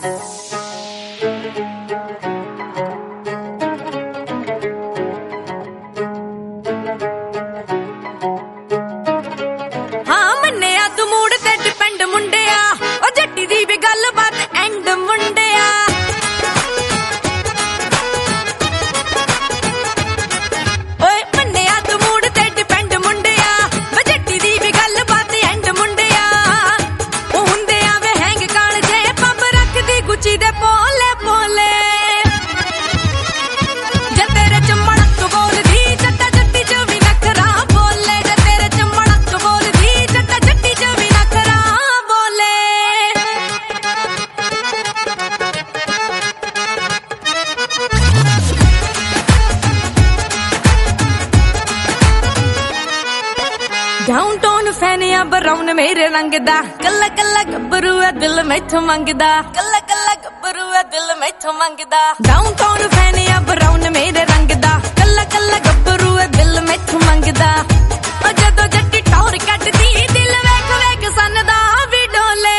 downtown फैनिया brown मेरे रंग दा कल्ला कल्ला गब्बरू है दिल मैथों मंगदा कल्ला कल्ला गब्बरू है दिल मैथों मंगदा डाउनटाउन फैनिया बराउन मेरे रंग दा कल्ला कल्ला गब्बरू है दिल मैथों मंगदा जदों जट्टी टौर कटदी दिल वेख वेख सनदा भी डोले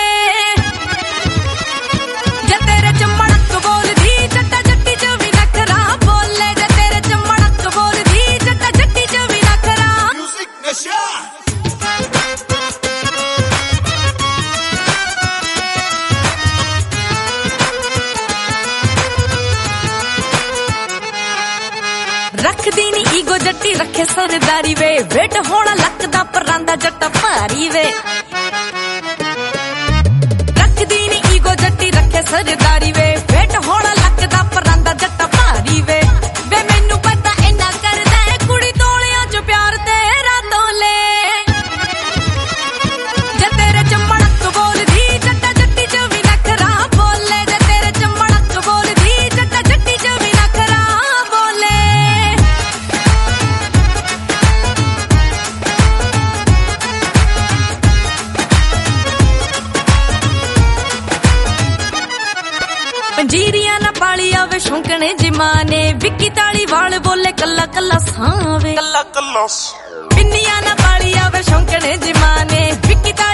जे तेरे च मड़क बोलदी जट्टा जट्टी च भी नखरा बोले जे तेरे च मड़क बोलदी जट्टा जट्टी च भी नखरा म्यूजिक नशा रखदी नी ईगो जट्टी रखे सरदारी वे वेट होना लकदा परांदा जट्टा भारी वे रखदी नी ईगो जट्टी रखे सरदारी वे वेट होना लकदा परांदा जट्टा भारी वे मैनू पता इन्ना करदा है कुड़ी तोलियां च प्यार तेरा तोले जे तेरे च मड़क बोलदी जट्टा जट्टी च भी नखरा बोले जे तेरे च मड़क बोलदी जट्टा जट्टी च भी नखरा बोले पंजीरिया ना पाली आवे शौकने जिमाने विक्की ताली वाल बोले कल्ला कल्ला सावे कल्ला कल्ला पिन्निया ना पाली आवे शौकने जिमाने विक्की